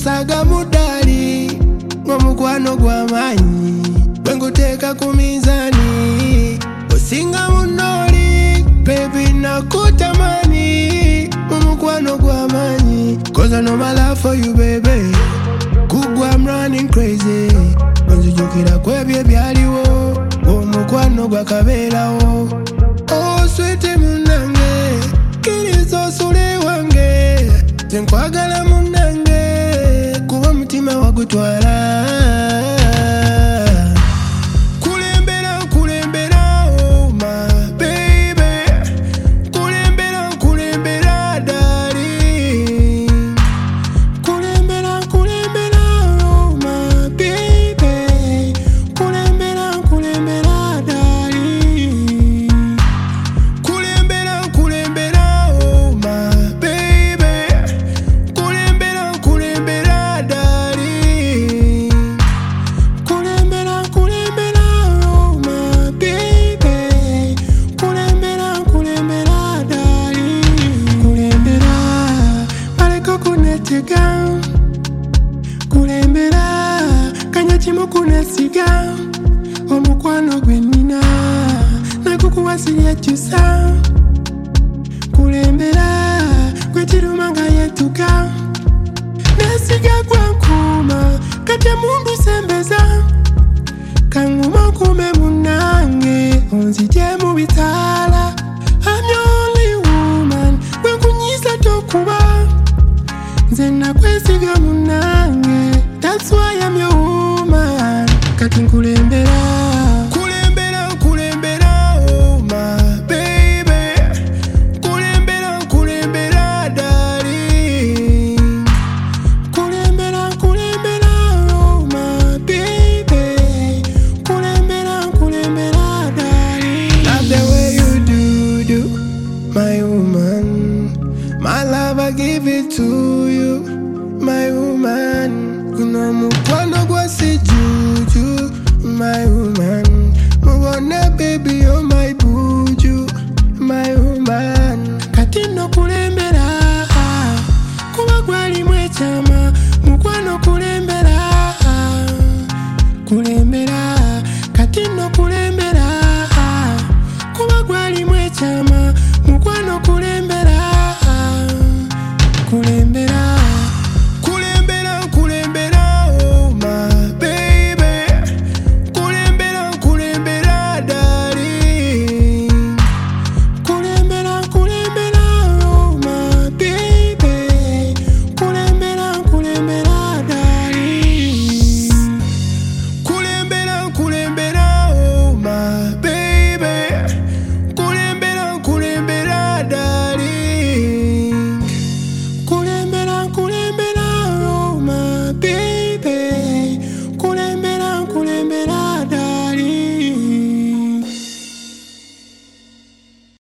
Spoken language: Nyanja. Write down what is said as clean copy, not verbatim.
nkusaga mudali ngomukwano gw'amaanyi bwenguteka ku minzani osinga munoli baby nakutamani ngomukwano gw'amaanyi cause I know my love for you baby kugwa I'm running crazy nzijukira kwebye byaliwo omukwano gwakabeerawo oh sweet munange kirizo sule wange nkwagala munange kuba mutima wagutwala kulembera oh my baby kulembera darling kulembera oh my baby kulembera darling kulembera oh my baby kulembera darling kulembera oh my baby kulembera darling kulembera baleko kunetega kulembera kanyachimu kunesiga omukwano gwenina nakukuwasilia chusa kulembera gwechirumanga yetuka nesiga kwankuma kate mundu sembeza kanguma kume munange onzije mubitala I'm your only woman wenkunyisa tokuba nze nakwesiga munange that's why I'm your woman kati nkulembera oh my baby kulembera darling kulembera oh my baby kulembera darling love the way you do my woman my love I give it to